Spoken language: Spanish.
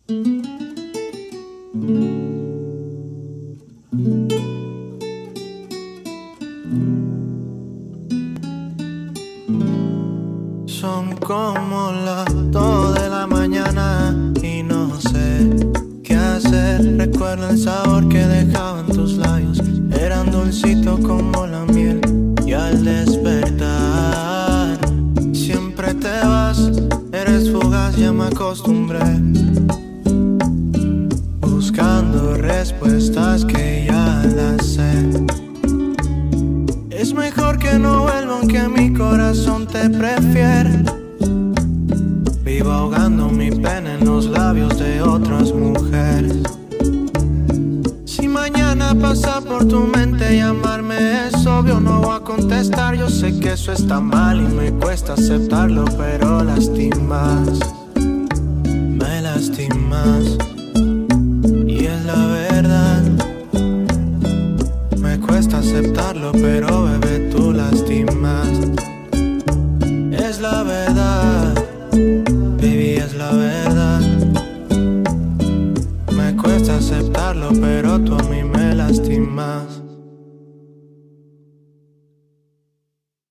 Son como las 2 de la mañana y no sé qué hacer. Recuerdo el sabor que dejaban tus labios, eran dulcitos como la miel. Y al despertar siempre te vas, eres fugaz, ya me acostumbré, buscando respuestas que ya las sé. Es mejor que no vuelva aunque mi corazón te prefiere. Vivo ahogando mi pena en los labios de otras mujeres. Si mañana pasa por tu mente llamarme, es obvio, no voy a contestar. Yo sé que eso está mal y me cuesta aceptarlo, pero lastimas, me lastimas. Y es la verdad, me cuesta aceptarlo, pero bebé, tú lastimas. Es la verdad, baby, es la verdad. Me cuesta aceptarlo, pero tú a mí me lastimas.